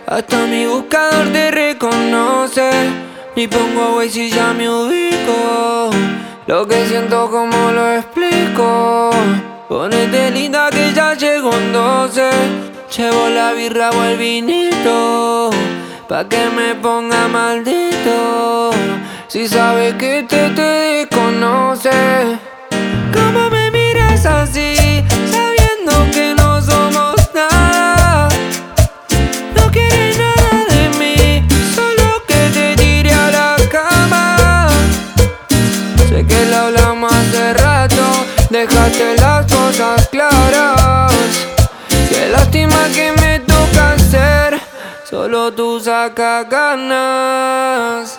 Hasta mi buscador te reconoce. Ni pongo Waze y ya me ubico. Lo que siento, como lo explico. Ponete linda que ya llegó en 12. Llevo la birra o el vinito, pa' que me ponga maldito. Si sabe que te desconoce. ¿Cómo me miras así, sabiendo que no somos nada? No quieres nada de mí, solo que te tire a la cama. Sé que lo hablamos hace rato, dejaste las cosas claras. Qué lástima que me toca hacer, solo tú sacas ganas.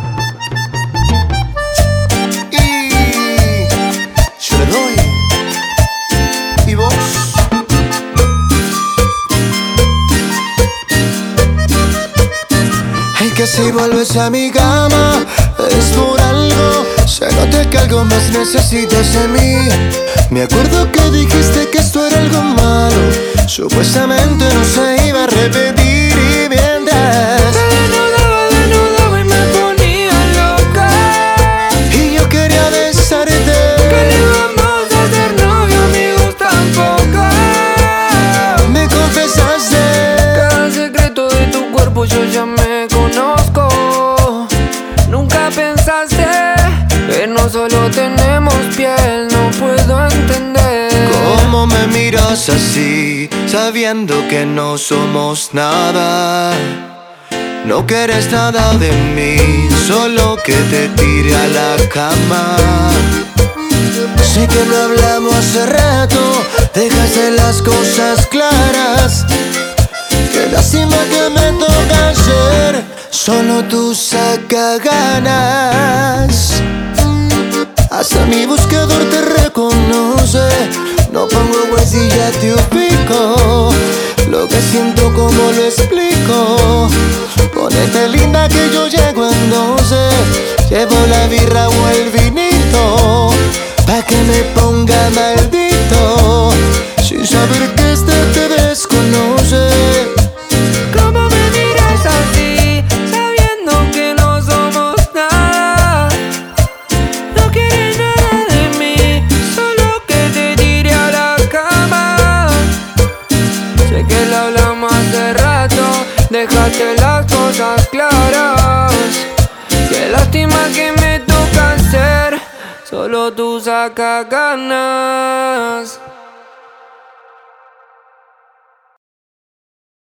Yo le doy. ¿Y vos? Hey, que si vuelves a mi cama es por algo. Se nota que algo más necesitas de mí. Me acuerdo que dijiste que esto era algo malo, supuestamente no se iba a repetir. Y mientras desnudaba y me ponía loca, y yo quería besarte, que le íbamos a hacer novio, amigos tampoco. me confesaste Cada secreto de tu cuerpo yo ya me conozco. Nunca pensaste que no solo tenemos piel, no puedo entender. cómo me miras así, sabiendo que no somos nada. No quieres nada de mí, solo que te tire a la cama. Sé que no hablamos hace rato, dejaste las cosas claras. Qué lástima que me toca hacer, solo tú sacas ganas. Hasta mi buscador te reconoce. No pongo Waze y ya te ubico. Lo que siento, como lo explico. Ponete linda que yo llego en 12. Llevo la birra o el vinito, pa' que me ponga maldito, sin saber que este te desconoce. ¿Cómo me miras así, sabiendo que no somos nada? No quieres nada de mí, solo que te tire a la cama. Sé que lo hablamos hace rato, dejaste las cosas claras. Qué lástima que me toca hacer, solo tú sacas ganas.